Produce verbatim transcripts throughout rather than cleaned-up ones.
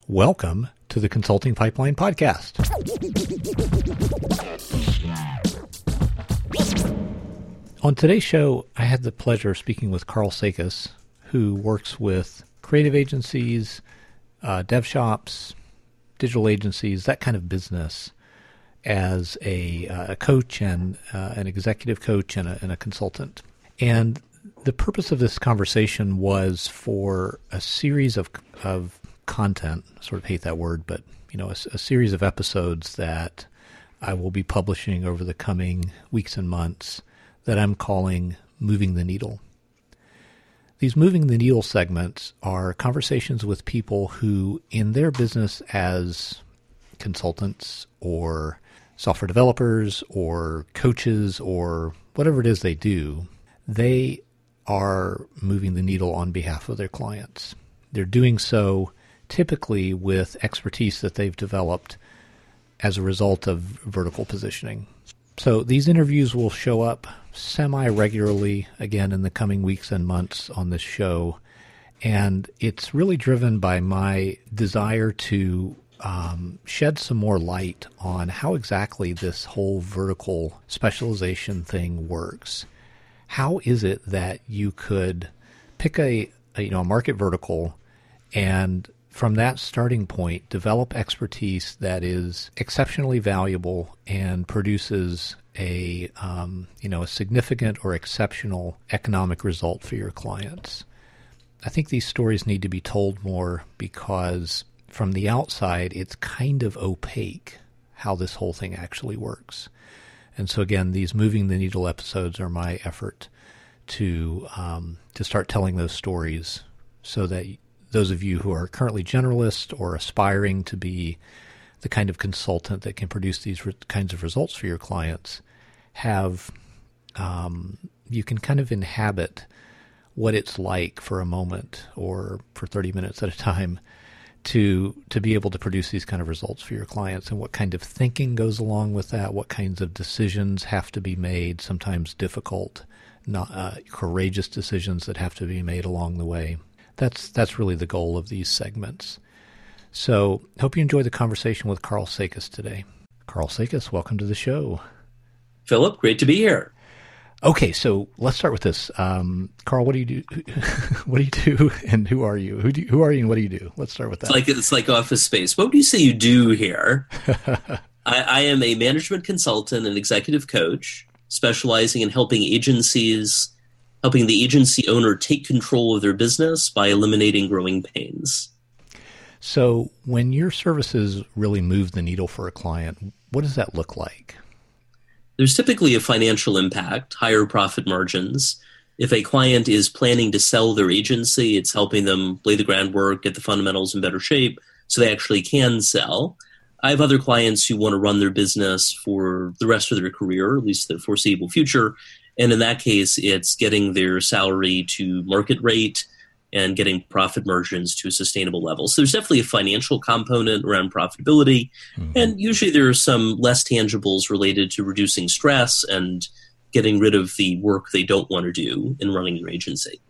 Welcome to the Consulting Pipeline Podcast. On today's show, I had the pleasure of speaking with Carl Sakis, who works with creative agencies, uh, dev shops, digital agencies, that kind of business, as a, uh, a coach and uh, an executive coach and a, and a consultant. And the purpose of this conversation was for a series of of content, I sort of hate that word, but you know, a, a series of episodes that I will be publishing over the coming weeks and months that I'm calling Moving the Needle. These Moving the Needle segments are conversations with people who, in their business as consultants or software developers or coaches or whatever it is they do, they are moving the needle on behalf of their clients. They're doing so typically with expertise that they've developed as a result of vertical positioning. So these interviews will show up semi-regularly again in the coming weeks and months on this show. And it's really driven by my desire to um, shed some more light on how exactly this whole vertical specialization thing works. How is it that you could pick a, a you know a market vertical and from that starting point, develop expertise that is exceptionally valuable and produces a um, you know a significant or exceptional economic result for your clients? I think these stories need to be told more because from the outside, it's kind of opaque how this whole thing actually works. And so again, these Moving the Needle episodes are my effort to um, to start telling those stories so that those of you who are currently generalists or aspiring to be the kind of consultant that can produce these re- kinds of results for your clients have, um, you can kind of inhabit what it's like for a moment or for thirty minutes at a time to to be able to produce these kind of results for your clients and what kind of thinking goes along with that, what kinds of decisions have to be made, sometimes difficult, not uh, courageous decisions that have to be made along the way. That's that's really the goal of these segments. So hope you enjoy the conversation with Carl Sakis today. Carl Sakis, welcome to the show. Philip, great to be here. Okay, so let's start with this. Um, Carl, what do you do? What do you do, and who are you? Who do you, who are you, and what do you do? Let's start with that. It's like it's like Office Space. What do you say you do here? I, I am a management consultant and executive coach, specializing in helping agencies, helping the agency owner take control of their business by eliminating growing pains. So, when your services really move the needle for a client, what does that look like? There's typically a financial impact, higher profit margins. If a client is planning to sell their agency, it's helping them lay the groundwork, get the fundamentals in better shape so they actually can sell. I have other clients who want to run their business for the rest of their career, at least the foreseeable future. And in that case, it's getting their salary to market rate and getting profit margins to a sustainable level. So there's definitely a financial component around profitability. Mm-hmm. And usually there are some less tangibles related to reducing stress and getting rid of the work they don't want to do in running your agency.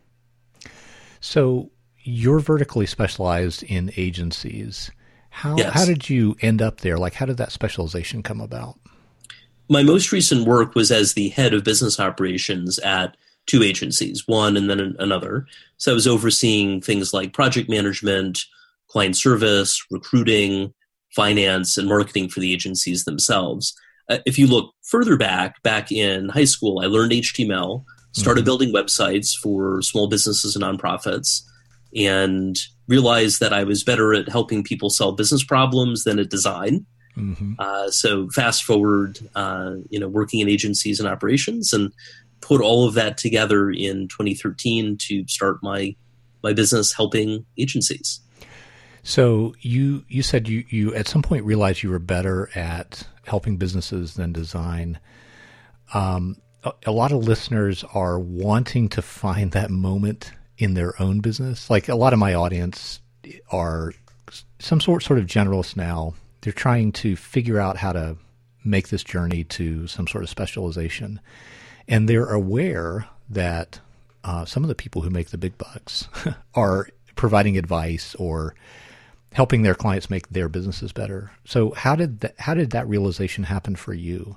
So you're vertically specialized in agencies. How yes. how did you end up there? Like, how did that specialization come about? My most recent work was as the head of business operations at two agencies, one and then another. So I was overseeing things like project management, client service, recruiting, finance, and marketing for the agencies themselves. Uh, if you look further back, back in high school, I learned H T M L, started mm-hmm. building websites for small businesses and nonprofits, and realized that I was better at helping people solve business problems than at design. Mm-hmm. Uh, so fast forward, uh, you know, working in agencies and operations, and put all of that together in twenty thirteen to start my my business helping agencies. So you you said you, you at some point realized you were better at helping businesses than design. Um, a, a lot of listeners are wanting to find that moment in their own business. Like a lot of my audience are some sort sort of generalists now. They're trying to figure out how to make this journey to some sort of specialization. And they're aware that uh, some of the people who make the big bucks are providing advice or helping their clients make their businesses better. So how did that, how did that realization happen for you?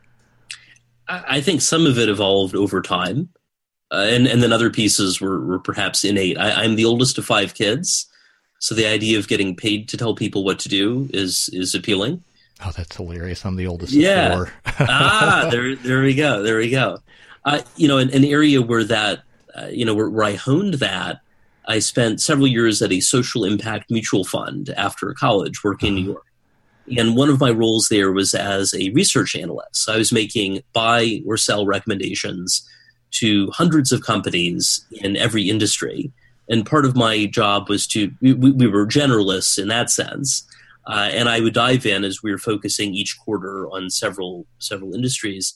I think some of it evolved over time, uh, and and then other pieces were, were perhaps innate. I, I'm the oldest of five kids, so the idea of getting paid to tell people what to do is is appealing. Oh, that's hilarious! I'm the oldest yeah. of four. ah, there there we go, there we go. Uh, you know, an, an area where that uh, you know where, where I honed that. I spent several years at a social impact mutual fund after college, working uh-huh. in New York. And one of my roles there was as a research analyst. I was making buy or sell recommendations to hundreds of companies in every industry. And part of my job was to, we, we were generalists in that sense. Uh, and I would dive in as we were focusing each quarter on several, several industries.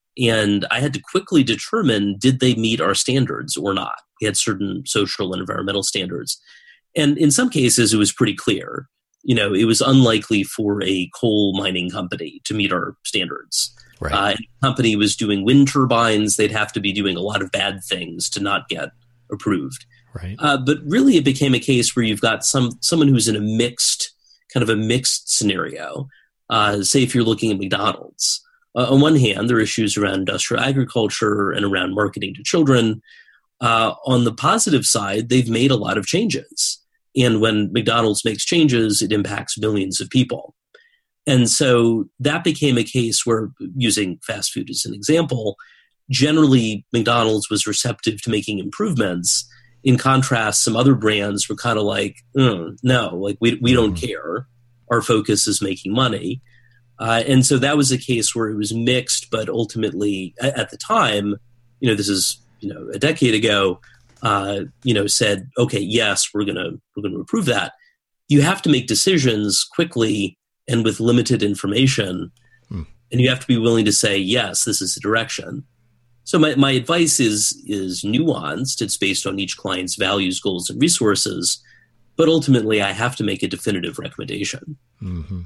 And I had to quickly determine, did they meet our standards or not? We had certain social and environmental standards. And in some cases, it was pretty clear. You know, it was unlikely for a coal mining company to meet our standards. Right. Uh, if the company was doing wind turbines, they'd have to be doing a lot of bad things to not get approved. Right. Uh, but really, it became a case where you've got some someone who's in a mixed, kind of a mixed scenario. Uh, say if you're looking at McDonald's. Uh, on one hand, there are issues around industrial agriculture and around marketing to children. Uh, on the positive side, they've made a lot of changes. And when McDonald's makes changes, it impacts millions of people. And so that became a case where, using fast food as an example, generally McDonald's was receptive to making improvements. In contrast, some other brands were kind of like, mm, no, like we we don't care. Our focus is making money. Uh, and so that was a case where it was mixed, but ultimately at, at the time, you know, this is, you know, a decade ago, uh, you know, said, okay, yes, we're going to, we're going to approve that. You have to make decisions quickly and with limited information. Hmm. And you have to be willing to say, yes, this is the direction. So my, my advice is, is nuanced. It's based on each client's values, goals, and resources. But ultimately, I have to make a definitive recommendation. Mm-hmm.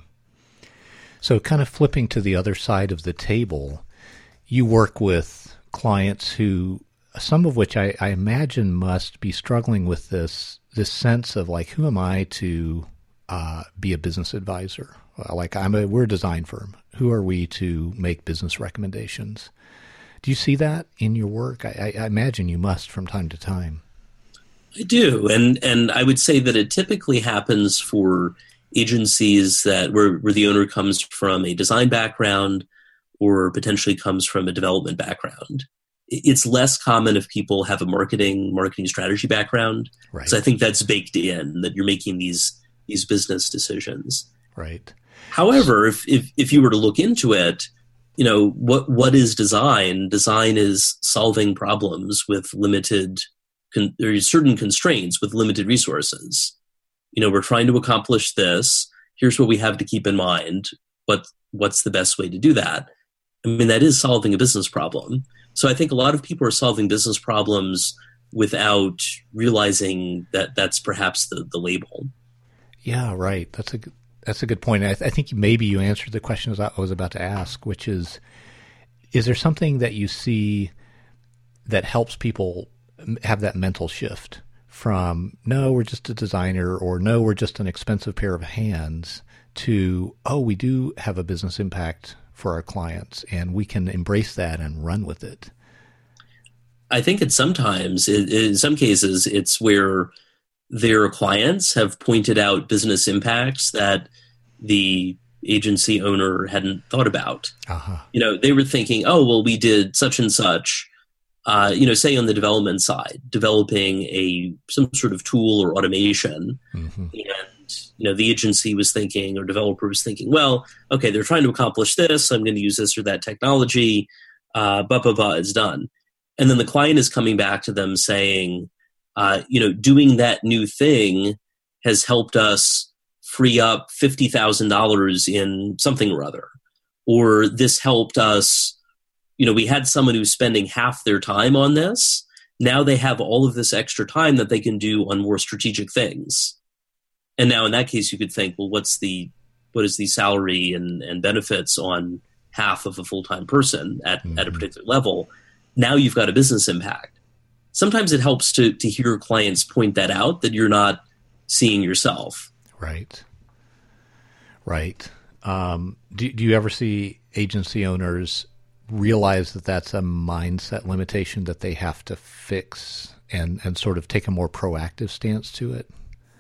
So kind of flipping to the other side of the table, you work with clients who, some of which I, I imagine must be struggling with this this sense of like, who am I to uh, be a business advisor? Like I'm a we're a design firm. Who are we to make business recommendations? Do you see that in your work? I, I imagine you must from time to time. I do, and and I would say that it typically happens for agencies that where, where the owner comes from a design background or potentially comes from a development background. It's less common if people have a marketing marketing strategy background. Right. So I think that's baked in, that you're making these these business decisions. Right. However, if if, if you were to look into it, you know, what what is design? Design is solving problems with limited, con- there are certain constraints with limited resources. You know, we're trying to accomplish this. Here's what we have to keep in mind. What what's the best way to do that? I mean, that is solving a business problem. So I think a lot of people are solving business problems without realizing that that's perhaps the, the label. Yeah, right. That's a good, that's a good point. I, th- I think maybe you answered the question I was about to ask, which is, is there something that you see that helps people have that mental shift from, no, we're just a designer, or no, we're just an expensive pair of hands, to, oh, we do have a business impact for our clients, and we can embrace that and run with it? I think it's sometimes, in some cases, it's where their clients have pointed out business impacts that the agency owner hadn't thought about. Uh-huh. You know, they were thinking, oh, well, we did such and such, uh, you know, say on the development side, developing a some sort of tool or automation. Mm-hmm. And, you know, the agency was thinking, or developer was thinking, well, okay, they're trying to accomplish this. I'm going to use this or that technology. Uh, blah, blah, blah, it's done. And then the client is coming back to them saying, uh, you know, doing that new thing has helped us free up fifty thousand dollars in something or other. Or this helped us, you know, we had someone who's spending half their time on this. Now they have all of this extra time that they can do on more strategic things. And now in that case, you could think, well, what's the, what is the salary and, and benefits on half of a full-time person at, mm-hmm. at a particular level? Now you've got a business impact. Sometimes it helps to to hear clients point that out, that you're not seeing yourself. Right. Right. Um, do, do you ever see agency owners realize that that's a mindset limitation that they have to fix and, and sort of take a more proactive stance to it?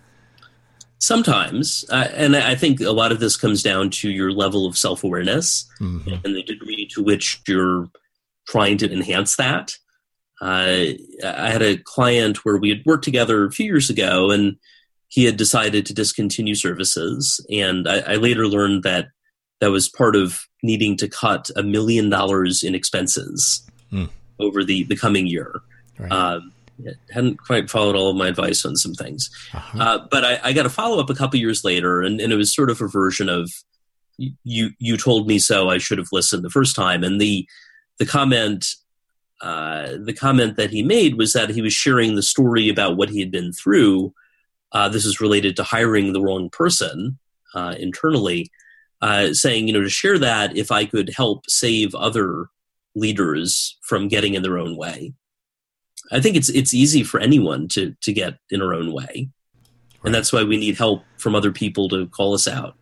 Sometimes, uh, and I think a lot of this comes down to your level of self-awareness mm-hmm. and the degree to which you're trying to enhance that. Uh, I had a client where we had worked together a few years ago, and he had decided to discontinue services. And I, I later learned that that was part of needing to cut a million dollars in expenses mm. over the, the coming year. Right. Um, hadn't quite followed all of my advice on some things. Uh-huh. Uh, but I, I got a follow-up a couple years later, and, and it was sort of a version of, you you told me so, I should have listened the first time. And the the comment uh, the comment that he made was that he was sharing the story about what he had been through. Uh, this is related to hiring the wrong person uh, internally, uh, saying, you know, to share that if I could help save other leaders from getting in their own way. I think it's it's easy for anyone to to get in our own way. Right. And that's why we need help from other people to call us out.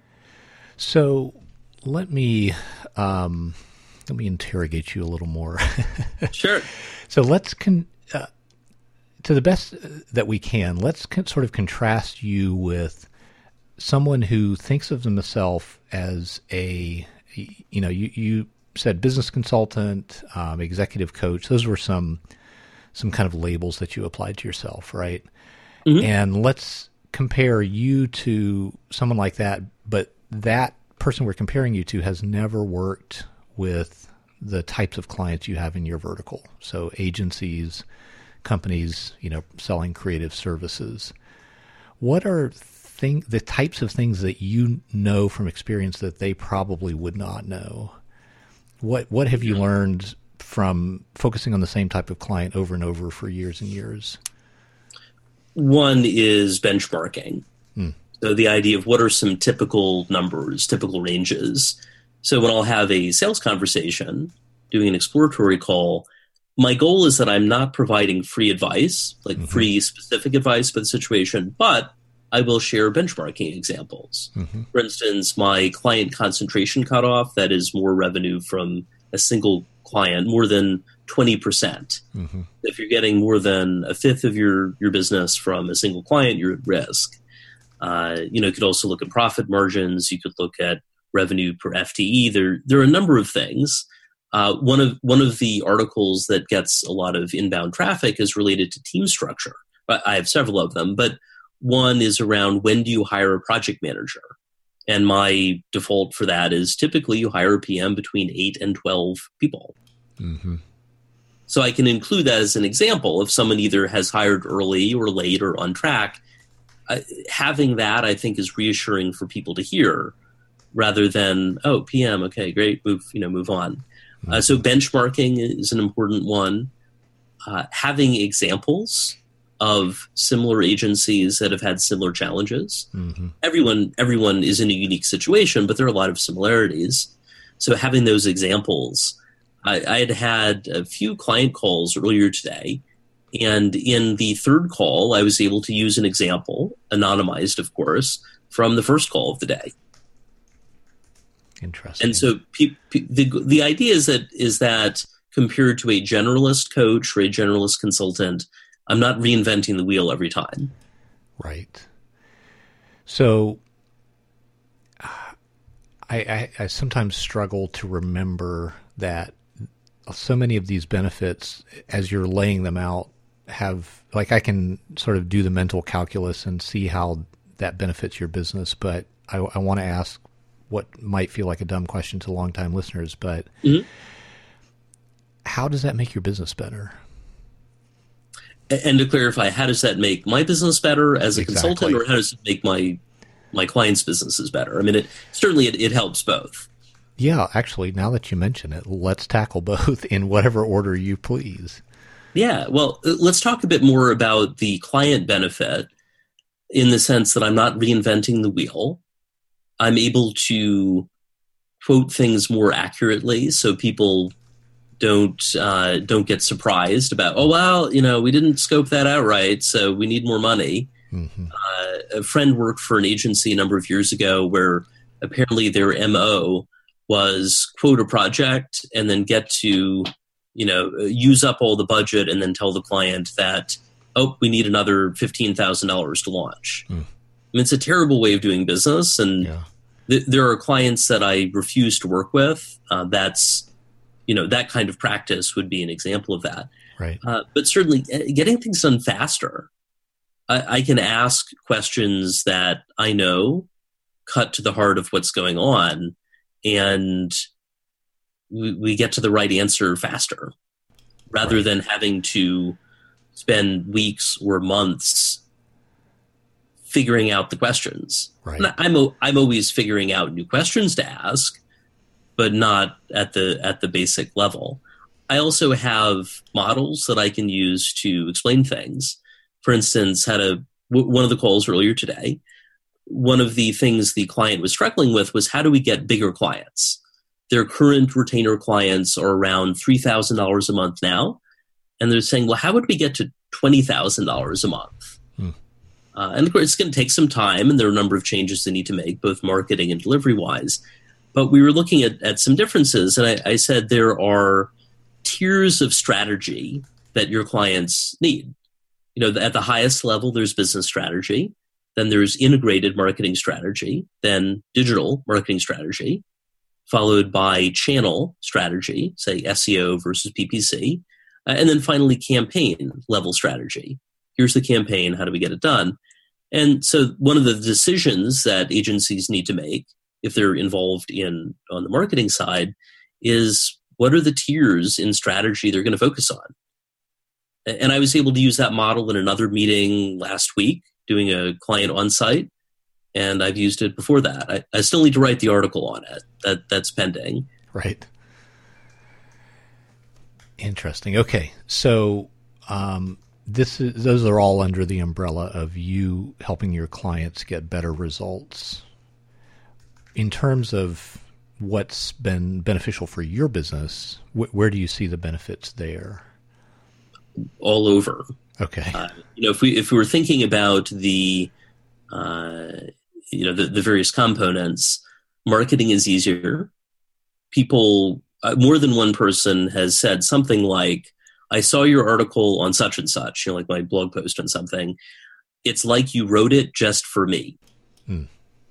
So let me um, let me interrogate you a little more. Sure. So let's con- uh, to the best that we can, let's con- sort of contrast you with someone who thinks of themselves as a, you know, you, you said business consultant, um, executive coach. Those were some some kind of labels that you applied to yourself, right? Mm-hmm. And let's compare you to someone like that, but that person we're comparing you to has never worked with the types of clients you have in your vertical. So agencies, companies, you know, selling creative services. What are thing, the types of things that you know from experience that they probably would not know? What what have you learned from focusing on the same type of client over and over for years and years? One is benchmarking. Hmm. So the idea of what are some typical numbers, typical ranges. So when I'll have a sales conversation, doing an exploratory call, my goal is that I'm not providing free advice, like mm-hmm. free specific advice for the situation, but I will share benchmarking examples. Mm-hmm. For instance, my client concentration cutoff, that is more revenue from a single client, more than twenty percent. Mm-hmm. If you're getting more than a fifth of your, your business from a single client, you're at risk. Uh, you know, you could also look at profit margins. You could look at revenue per F T E. There, there are a number of things. Uh, one of one of the articles that gets a lot of inbound traffic is related to team structure. I have several of them, but one is around when do you hire a project manager? And my default for that is typically you hire a P M between eight and twelve people. Mm-hmm. So I can include that as an example. If someone either has hired early or late or on track, uh, having that I think is reassuring for people to hear, rather than, oh, P M, okay, great, move, you know, move on. Mm-hmm. Uh, so benchmarking is an important one. Uh, having examples of similar agencies that have had similar challenges. Mm-hmm. Everyone, everyone is in a unique situation, but there are a lot of similarities. So having those examples, I, I had had a few client calls earlier today, and in the third call, I was able to use an example, anonymized, of course, from the first call of the day. Interesting. And so pe- pe- the the idea is that is that compared to a generalist coach or a generalist consultant, I'm not reinventing the wheel every time. Right. So I, I, I sometimes struggle to remember that so many of these benefits, as you're laying them out, have, like, I can sort of do the mental calculus and see how that benefits your business. But I, I want to ask what might feel like a dumb question to longtime listeners, but mm-hmm. how does that make your business better? And to clarify, how does that make my business better as a exactly. consultant, or how does it make my my clients' businesses better? I mean, it certainly it, it helps both. Yeah, actually, now that you mention it, let's tackle both in whatever order you please. Yeah, well, let's talk a bit more about the client benefit in the sense that I'm not reinventing the wheel. I'm able to quote things more accurately so people don't uh, don't get surprised about, oh, well, you know, we didn't scope that out right, so we need more money. Mm-hmm. Uh, a friend worked for an agency a number of years ago where apparently their M O was quote a project and then get to, you know, use up all the budget and then tell the client that, oh, we need another fifteen thousand dollars to launch. Mm. I mean, it's a terrible way of doing business. And yeah. th- there are clients that I refuse to work with. Uh, that's, you know, that kind of practice would be an example of that. Right. Uh, but certainly getting things done faster. I, I can ask questions that I know cut to the heart of what's going on, and we, we get to the right answer faster rather right. than having to spend weeks or months figuring out the questions. Right. And I'm I'm always figuring out new questions to ask, but not at the at the basic level. I also have models that I can use to explain things. For instance, had a w- one of the calls earlier today. One of the things the client was struggling with was how do we get bigger clients? Their current retainer clients are around three thousand dollars a month now. And they're saying, well, how would we get to twenty thousand dollars a month? Hmm. Uh, and of course, it's going to take some time, and there are a number of changes they need to make, both marketing and delivery-wise. But we were looking at, at some differences, and I, I said there are tiers of strategy that your clients need. You know, at the highest level, there's business strategy. Then there's integrated marketing strategy, then digital marketing strategy, followed by channel strategy, say S E O versus P P C. Uh, and then finally, campaign level strategy. Here's the campaign. How do we get it done? And so one of the decisions that agencies need to make if they're involved in on the marketing side is what are the tiers in strategy they're going to focus on? And I was able to use that model in another meeting last week, doing a client on-site, and I've used it before that. I, I still need to write the article on it. That That's pending. Right. Interesting. Okay, so um, this is, those are all under the umbrella of you helping your clients get better results. In terms of what's been beneficial for your business, wh- where do you see the benefits there? All over. Okay. Uh, you know, if we if we were thinking about the, uh, you know, the, the various components, marketing is easier. People. Uh, more than one person has said something like, I saw your article on such and such, you know, like my blog post on something. It's like you wrote it just for me. Hmm.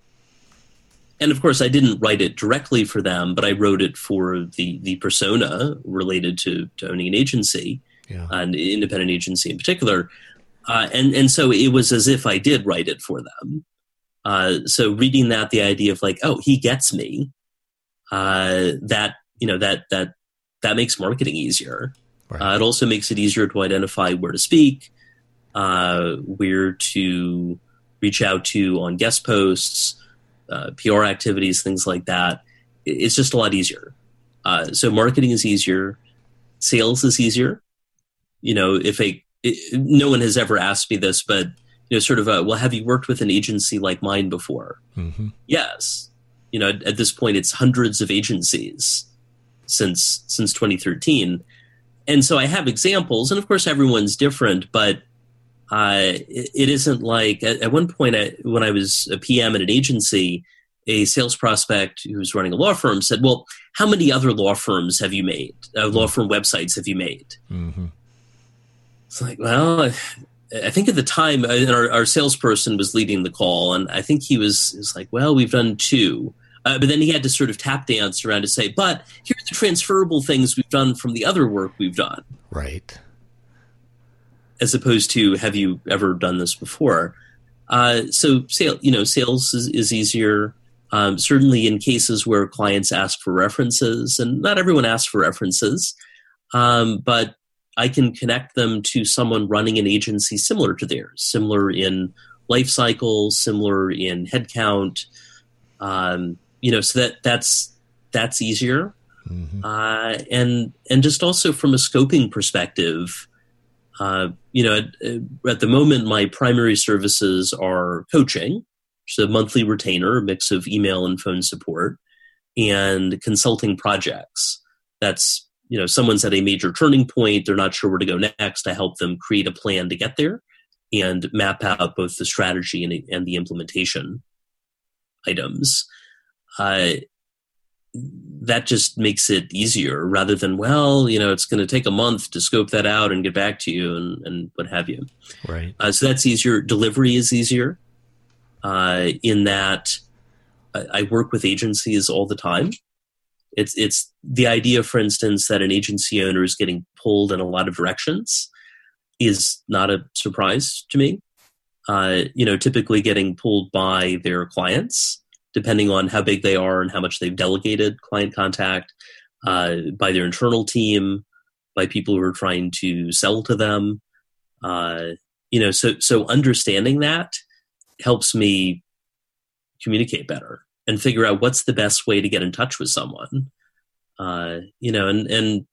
And of course, I didn't write it directly for them, but I wrote it for the the persona related to, to owning an agency, yeah. An independent agency in particular. Uh, and, and so it was as if I did write it for them. Uh, so reading that, the idea of like, oh, he gets me, uh, that You know, that that that makes marketing easier. Right. Uh, it also makes it easier to identify where to speak, uh, where to reach out to on guest posts, uh, P R activities, things like that. It's just a lot easier. Uh, so marketing is easier. Sales is easier. You know, if a it, no one has ever asked me this, but you know, sort of, a, well, have you worked with an agency like mine before? Mm-hmm. Yes. You know, at, at this point, it's hundreds of agencies since since twenty thirteen. And so I have examples, and of course everyone's different, but uh, it, it isn't like, at, at one point I, when I was a P M at an agency, a sales prospect who was running a law firm said, well, how many other law firms have you made? Uh, law firm websites have you made? Mm-hmm. It's like, well, I, I think at the time, our, our salesperson was leading the call, and I think he was, was like, well, we've done two. Uh, but then he had to sort of tap dance around to say, but here are the transferable things we've done from the other work we've done. Right. As opposed to, have you ever done this before? Uh, so, sale, you know, sales is, is easier. Um, certainly in cases where clients ask for references, and not everyone asks for references, um, but I can connect them to someone running an agency similar to theirs, similar in life cycle, similar in headcount. Um, you know, so that that's that's easier, mm-hmm. uh, and and just also from a scoping perspective, uh, you know, at, at the moment my primary services are coaching, which is a monthly retainer, a mix of email and phone support, and consulting projects. That's, you know, someone's at a major turning point, they're not sure where to go next. I help them create a plan to get there, and map out both the strategy and, and the implementation items. Uh, that just makes it easier rather than, well, you know, it's going to take a month to scope that out and get back to you and, and what have you. Right. Uh, so that's easier. Delivery is easier uh, in that I, I work with agencies all the time. It's it's the idea, for instance, that an agency owner is getting pulled in a lot of directions is not a surprise to me. Uh, you know, typically getting pulled by their clients, depending on how big they are and how much they've delegated client contact, uh, by their internal team, by people who are trying to sell to them. Uh, you know, so so understanding that helps me communicate better and figure out what's the best way to get in touch with someone. Uh, you know, and and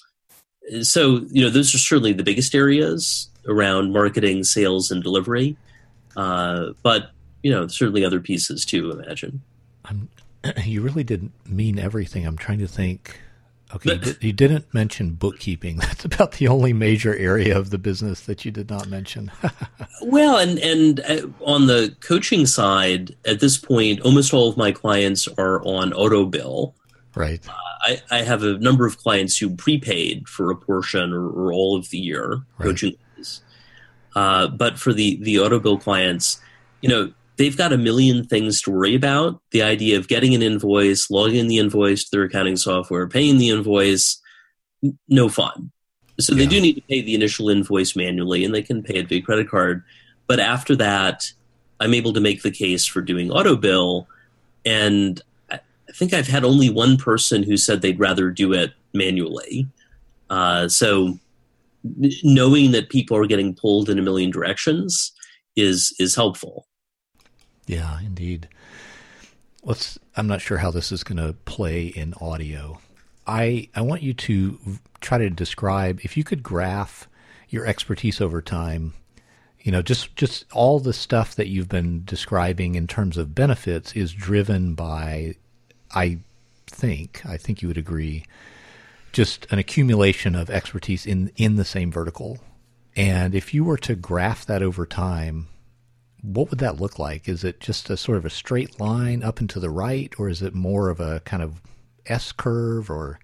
so, you know, those are certainly the biggest areas around marketing, sales, and delivery. Uh, but you know, certainly other pieces too, imagine. I'm, you really didn't mean everything. I'm trying to think. Okay, you, you didn't mention bookkeeping. That's about the only major area of the business that you did not mention. Well, and, and on the coaching side, at this point, almost all of my clients are on auto bill. Right. Uh, I, I have a number of clients who prepaid for a portion or, or all of the year right. coaching. Uh, but for the, the auto bill clients, you know, they've got a million things to worry about. The idea of getting an invoice, logging the invoice to their accounting software, paying the invoice, n- no fun. So yeah. They do need to pay the initial invoice manually, and they can pay it via credit card. But after that, I'm able to make the case for doing auto bill. And I, I think I've had only one person who said they'd rather do it manually. Uh, so knowing that people are getting pulled in a million directions is is helpful. Yeah, indeed. Let's. I'm not sure how this is going to play in audio. I I want you to try to describe, if you could graph your expertise over time, you know, just just all the stuff that you've been describing in terms of benefits is driven by, I think, I think you would agree, just an accumulation of expertise in, in the same vertical. And if you were to graph that over time, what would that look like? Is it just a sort of a straight line up and to the right, or is it more of a kind of S curve, or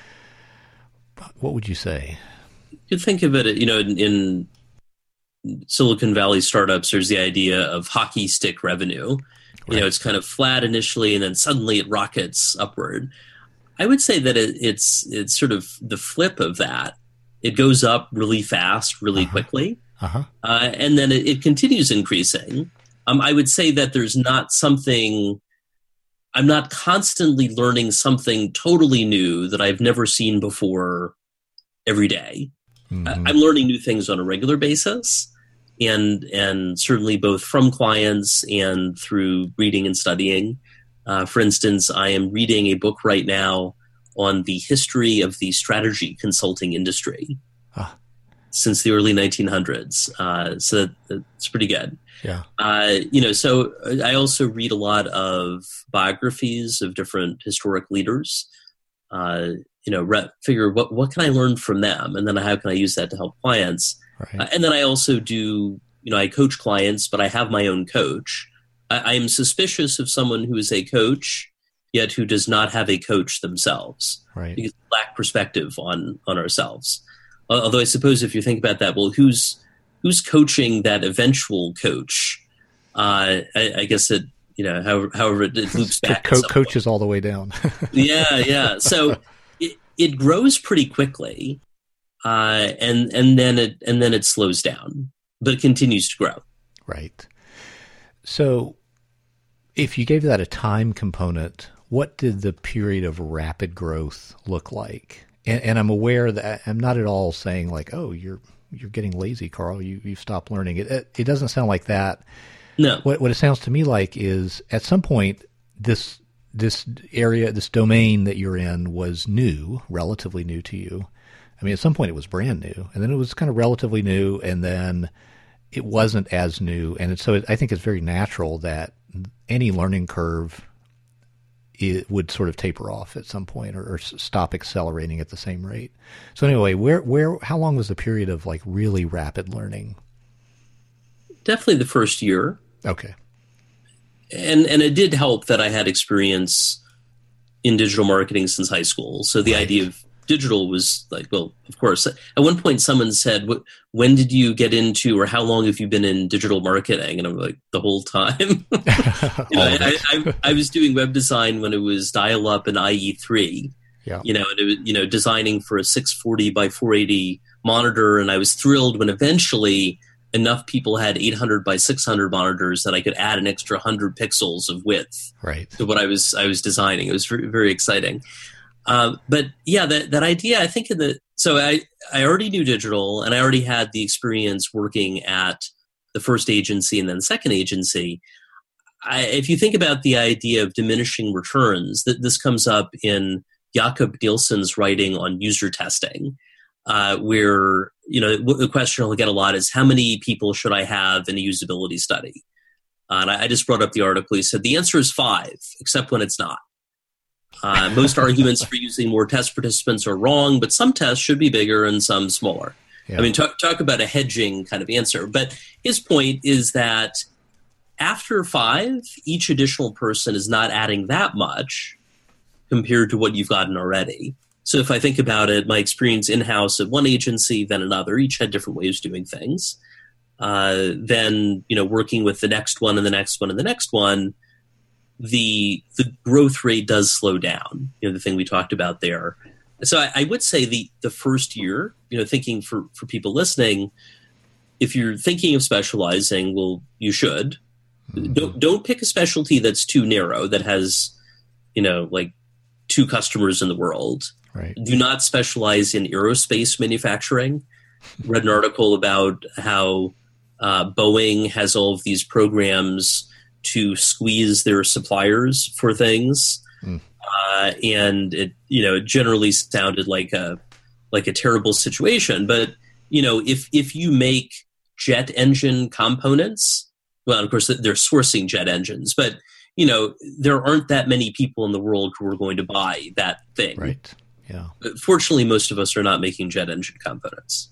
what would you say? You think of it, you know, in, in Silicon Valley startups, there's the idea of hockey stick revenue. You right. know, it's kind of flat initially, and then suddenly it rockets upward. I would say that it, it's it's sort of the flip of that. It goes up really fast, really uh-huh. quickly, uh-huh. uh, and then it, it continues increasing. Um, I would say that there's not something, I'm not constantly learning something totally new that I've never seen before every day. Mm-hmm. I, I'm learning new things on a regular basis, and and certainly both from clients and through reading and studying. Uh, for instance, I am reading a book right now on the history of the strategy consulting industry ah. since the early nineteen hundreds. Uh, so it's pretty good. Yeah. Uh, you know, so I also read a lot of biographies of different historic leaders. Uh, you know, re- figure what what can I learn from them, and then how can I use that to help clients? Right. Uh, and then I also do, you know, I coach clients, but I have my own coach. I am suspicious of someone who is a coach, yet who does not have a coach themselves, right? Because we lack perspective on on ourselves. Although I suppose if you think about that, well, who's who's coaching that eventual coach? Uh, I, I guess it, you know, however, however it, it loops back. Co- coaches all the way down. yeah, yeah. So it, it grows pretty quickly, uh, and and then it and then it slows down, but it continues to grow. Right. So if you gave that a time component, what did the period of rapid growth look like? And, and I'm aware that I'm not at all saying like, oh, you're you're getting lazy, Carl. You you've stopped learning. It it, it doesn't sound like that. No. What what it sounds to me like is at some point this this area, this domain that you're in was new, relatively new to you. I mean, at some point it was brand new, and then it was kind of relatively new, and then it wasn't as new. And it, so it, I think it's very natural that any learning curve it would sort of taper off at some point, or, or stop accelerating at the same rate. So anyway, where, where, how long was the period of like really rapid learning? definitely the first year. Okay. And and it did help that I had experience in digital marketing since high school. So the right. idea of digital was like, well, of course. At one point, someone said, when did you get into, or how long have you been in digital marketing? And I'm like, the whole time. you know, I, I, I was doing web design when it was dial-up and I E three. Yeah. You know, and it was, you know, designing for a six forty by four eighty monitor. And I was thrilled when eventually enough people had eight hundred by six hundred monitors that I could add an extra one hundred pixels of width right. to what I was I was designing. It was very, very exciting. Uh, but yeah, that that idea, I think in the so I, I already knew digital, and I already had the experience working at the first agency and then second agency. I, if you think about the idea of diminishing returns, that this comes up in Jakob Nielsen's writing on user testing. Uh, where, you know, the question I'll get a lot is how many people should I have in a usability study? Uh, and I, I just brought up the article. He said the answer is five, except when it's not. Uh, most arguments for using more test participants are wrong, but some tests should be bigger and some smaller. Yeah. I mean, talk, talk about a hedging kind of answer. But his point is that after five, each additional person is not adding that much compared to what you've gotten already. So if I think about it, my experience in-house at one agency, then another, each had different ways of doing things. Uh, then, you know, working with the next one and the next one and the next one, the the growth rate does slow down, you know, the thing we talked about there. So I, I would say the the first year, you know, thinking for, for people listening, if you're thinking of specializing, well, you should. Mm-hmm. Don't don't pick a specialty that's too narrow, that has, you know, like two customers in the world. Right. Do not specialize in aerospace manufacturing. Read an article about how uh, Boeing has all of these programs to squeeze their suppliers for things, mm. uh, and it you know it generally sounded like a like a terrible situation. But you know if if you make jet engine components, well, of course they're sourcing jet engines, but you know there aren't that many people in the world who are going to buy that thing. Right. Yeah. Fortunately, most of us are not making jet engine components.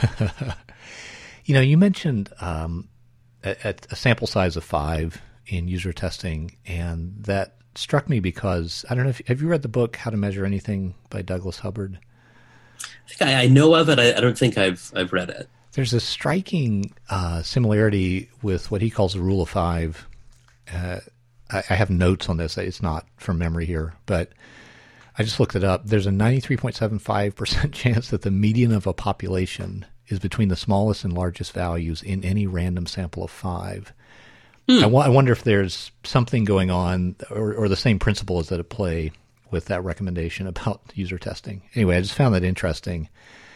You know, you mentioned um, a, a sample size of five in user testing, and that struck me because I don't know if have you read the book How to Measure Anything by Douglas Hubbard? I think I, I know of it. I, I don't think I've I've read it. There's a striking uh, similarity with what he calls the rule of five. Uh, I, I have notes on this. It's not from memory here, but I just looked it up. There's a ninety-three point seven five percent chance that the median of a population is between the smallest and largest values in any random sample of five. Hmm. I, w- I wonder if there's something going on, or, or the same principle is at play with that recommendation about user testing. Anyway, I just found that interesting.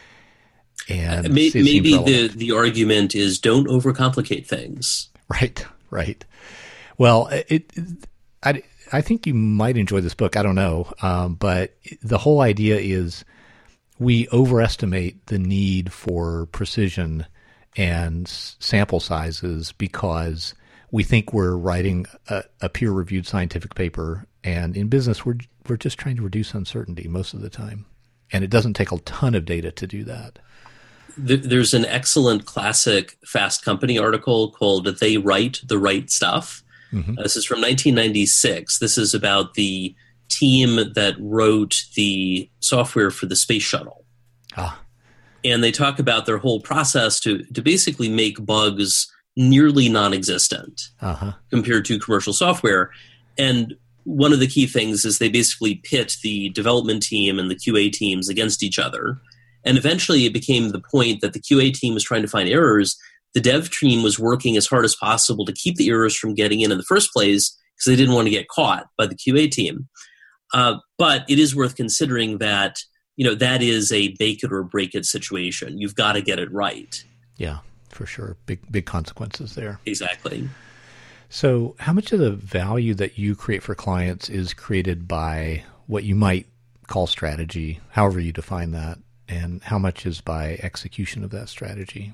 And uh, may, maybe the, the argument is don't overcomplicate things. Right, right. Well, it, it I, I think you might enjoy this book. I don't know. Um, but the whole idea is we overestimate the need for precision and s- sample sizes because we think we're writing a, a peer-reviewed scientific paper. And in business, we're we're just trying to reduce uncertainty most of the time. And it doesn't take a ton of data to do that. There's an excellent classic Fast Company article called They Write the Right Stuff. Mm-hmm. Uh, this is from nineteen ninety-six. This is about the team that wrote the software for the space shuttle. Ah. And they talk about their whole process to, to basically make bugs nearly non-existent uh-huh. compared to commercial software. And one of the key things is they basically pit the development team and the Q A teams against each other. And eventually it became the point that the Q A team was trying to find errors. The dev team was working as hard as possible to keep the errors from getting in in the first place because they didn't want to get caught by the Q A team. Uh, but it is worth considering that, you know, that is a bake it or break it situation. You've got to get it right. Yeah, for sure. Big, big consequences there. Exactly. So how much of the value that you create for clients is created by what you might call strategy, however you define that, and how much is by execution of that strategy?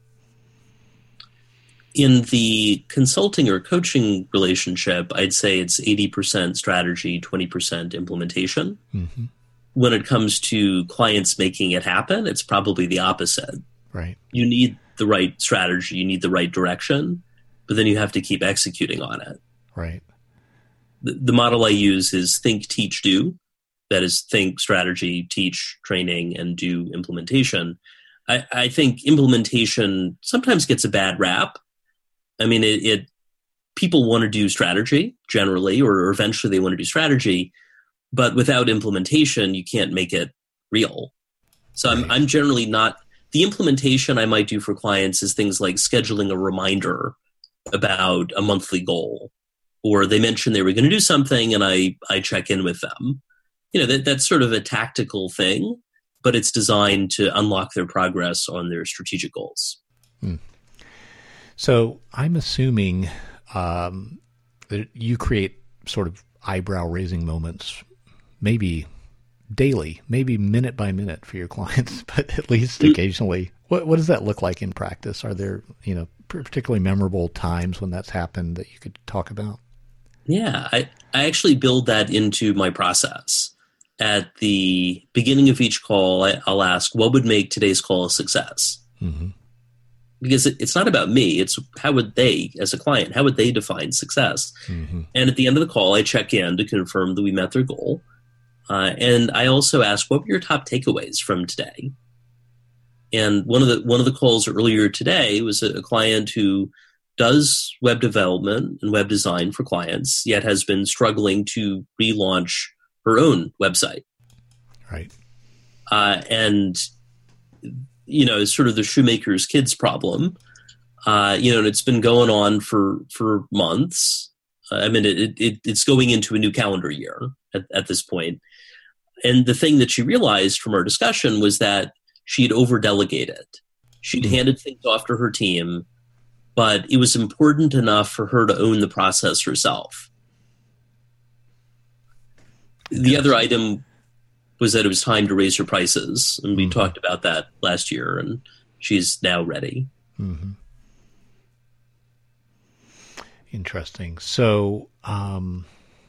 In the consulting or coaching relationship, I'd say it's eighty percent strategy, twenty percent implementation. Mm-hmm. When it comes to clients making it happen, it's probably the opposite. Right. You need the right strategy, you need the right direction, but then you have to keep executing on it. Right. The, the model I use is think, teach, do. That is, think, strategy, teach, training, and do implementation. I, I think implementation sometimes gets a bad rap. I mean, it, it people want to do strategy generally, or, or eventually they want to do strategy, but without implementation, you can't make it real. So right. I'm, I'm generally not, the implementation I might do for clients is things like scheduling a reminder about a monthly goal, or they mentioned they were going to do something and I, I check in with them. You know, that, that's sort of a tactical thing, but it's designed to unlock their progress on their strategic goals. Hmm. So I'm assuming um, that you create sort of eyebrow-raising moments, maybe daily, maybe minute by minute for your clients, but at least occasionally. What, what does that look like in practice? Are there, you know, particularly memorable times when that's happened that you could talk about? Yeah, I, I actually build that into my process. At the beginning of each call, I, I'll ask, what would make today's call a success? Mm-hmm. Because it, it's not about me. It's how would they, as a client, how would they define success? Mm-hmm. And at the end of the call, I check in to confirm that we met their goal. Uh, and I also ask, what were your top takeaways from today? And one of the one of the calls earlier today was a, a client who does web development and web design for clients, yet has been struggling to relaunch her own website. Right. Uh, and, you know, it's sort of the shoemaker's kids problem. Uh, you know, and it's been going on for, for months. Uh, I mean, it, it, it's going into a new calendar year at, at this point. And the thing that she realized from our discussion was that she'd over-delegated. She'd mm-hmm. handed things off to her team, but it was important enough for her to own the process herself. The other item was that it was time to raise her prices, and we mm-hmm. talked about that last year, and she's now ready. Mm-hmm. Interesting. So, um,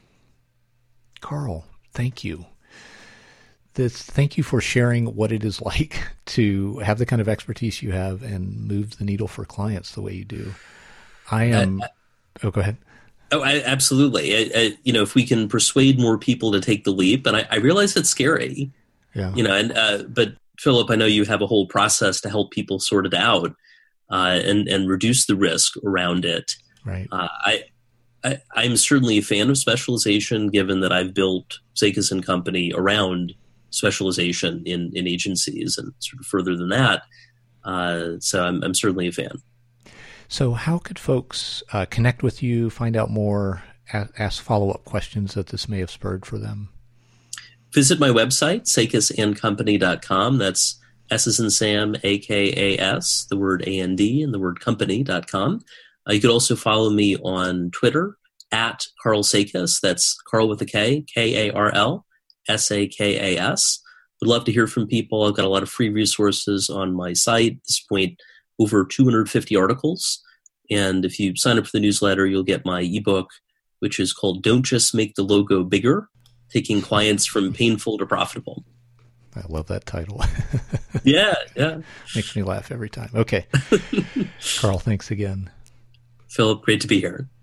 Carl, thank you. This, thank you for sharing what it is like to have the kind of expertise you have and move the needle for clients the way you do. I am. Uh, oh, go ahead. Oh, I, absolutely. I, I, you know, if we can persuade more people to take the leap, and I, I realize it's scary. Yeah. You know, and uh, but Philip, I know you have a whole process to help people sort it out uh, and and reduce the risk around it. Right. Uh, I, I I'm certainly a fan of specialization, given that I've built Sakis and Company around specialization in, in agencies and sort of further than that. Uh, so I'm, I'm certainly a fan. So how could folks uh, connect with you, find out more, a- ask follow-up questions that this may have spurred for them? Visit my website, sakis and company dot com. That's S as in Sam, A K A S, the word A N D, and the word company dot com. Uh, you could also follow me on Twitter, at Carl Sakis. That's Carl with a K, K A R L. S A K A S. Would love to hear from people. I've got a lot of free resources on my site. At this point, over two hundred fifty articles. And if you sign up for the newsletter, you'll get my ebook, which is called Don't Just Make the Logo Bigger, Taking Clients from Painful to Profitable. I love that title. yeah, yeah. Makes me laugh every time. Okay. Carl, thanks again. Philip, great to be here.